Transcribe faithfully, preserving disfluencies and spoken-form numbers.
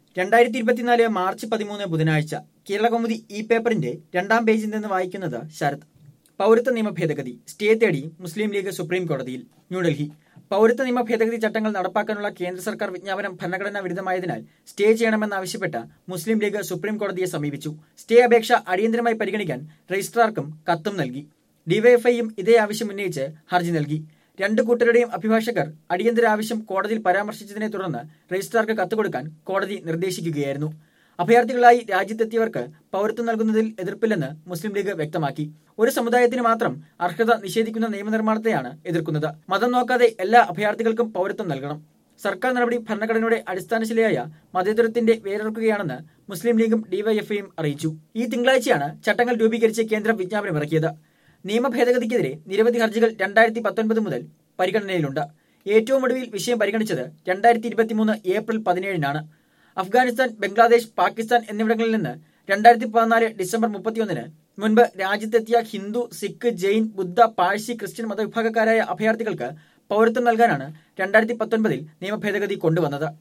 രണ്ടായിരത്തി ഇരുപത്തിനാല് മാർച്ച് പതിമൂന്ന് ബുധനാഴ്ച കേരളകൗമുദി ഇ പേപ്പറിന്റെ രണ്ടാം പേജിൽ നിന്ന് വായിക്കുന്നത് ശരത്. പൗരത്വ നിയമ ഭേദഗതി സ്റ്റേ തേടി മുസ്ലിം ലീഗ് സുപ്രീം കോടതിയിൽ. ന്യൂഡൽഹി. പൗരത്വ നിയമ ഭേദഗതി ചട്ടങ്ങൾ നടപ്പാക്കാനുള്ള കേന്ദ്ര സർക്കാർ വിജ്ഞാപനം ഭരണഘടനാ വിരുദ്ധമായതിനാൽ സ്റ്റേ ചെയ്യണമെന്നാവശ്യപ്പെട്ട് മുസ്ലിം ലീഗ് സുപ്രീം കോടതിയെ സമീപിച്ചു. സ്റ്റേ അപേക്ഷ അടിയന്തരമായി പരിഗണിക്കാൻ രജിസ്ട്രാർക്കും കത്തും നൽകി. ഡിവൈഎഫ്ഐയും ഇതേ ആവശ്യം ഉന്നയിച്ച് ഹർജി നൽകി. രണ്ടു കൂട്ടരുടെയും അഭിഭാഷകർ അടിയന്തര ആവശ്യം കോടതിയിൽ പരാമർശിച്ചതിനെ തുടർന്ന് രജിസ്ട്രാർക്ക് കത്ത് കൊടുക്കാൻ കോടതി നിർദ്ദേശിക്കുകയായിരുന്നു. അഭയാർത്ഥികളായി രാജ്യത്തെത്തിയവർക്ക് പൗരത്വം നൽകുന്നതിൽ എതിർപ്പില്ലെന്ന് മുസ്ലിം ലീഗ് വ്യക്തമാക്കി. ഒരു സമുദായത്തിന് മാത്രം അർഹത നിഷേധിക്കുന്ന നിയമനിർമ്മാണത്തെയാണ് എതിർക്കുന്നത്. മതം നോക്കാതെ എല്ലാ അഭയാർത്ഥികൾക്കും പൗരത്വം നൽകണം. സർക്കാർ നടപടി ഭരണഘടനയുടെ അടിസ്ഥാനശിലയായ മതേതരത്തിന്റെ വേരറുക്കുകയാണെന്ന് മുസ്ലിം ലീഗും ഡിവൈഎഫ്ഐയും അറിയിച്ചു. ഈ തിങ്കളാഴ്ചയാണ് ചട്ടങ്ങൾ രൂപീകരിച്ച് കേന്ദ്രം വിജ്ഞാപനമിറക്കിയത്. നിയമ ഭേദഗതിക്കെതിരെ നിരവധി ഹർജികൾ രണ്ടായിരത്തി പത്തൊൻപത് മുതൽ പരിഗണനയിലുണ്ട്. ഏറ്റവും ഒടുവിൽ വിഷയം പരിഗണിച്ചത് രണ്ടായിരത്തി ഇരുപത്തിമൂന്ന് ഏപ്രിൽ പതിനേഴിനാണ്. അഫ്ഗാനിസ്ഥാൻ, ബംഗ്ലാദേശ്, പാകിസ്ഥാൻ എന്നിവിടങ്ങളിൽ നിന്ന് രണ്ടായിരത്തി പതിനാല് ഡിസംബർ മുപ്പത്തിയൊന്നിന് മുൻപ് രാജ്യത്തെത്തിയ ഹിന്ദു, സിഖ്, ജെയിൻ, ബുദ്ധ, പാഴ്സി, ക്രിസ്ത്യൻ മതവിഭാഗക്കാരായ അഭയാർത്ഥികൾക്ക് പൗരത്വം നൽകാനാണ് രണ്ടായിരത്തി പത്തൊൻപതിൽ നിയമ ഭേദഗതി കൊണ്ടുവന്നത്.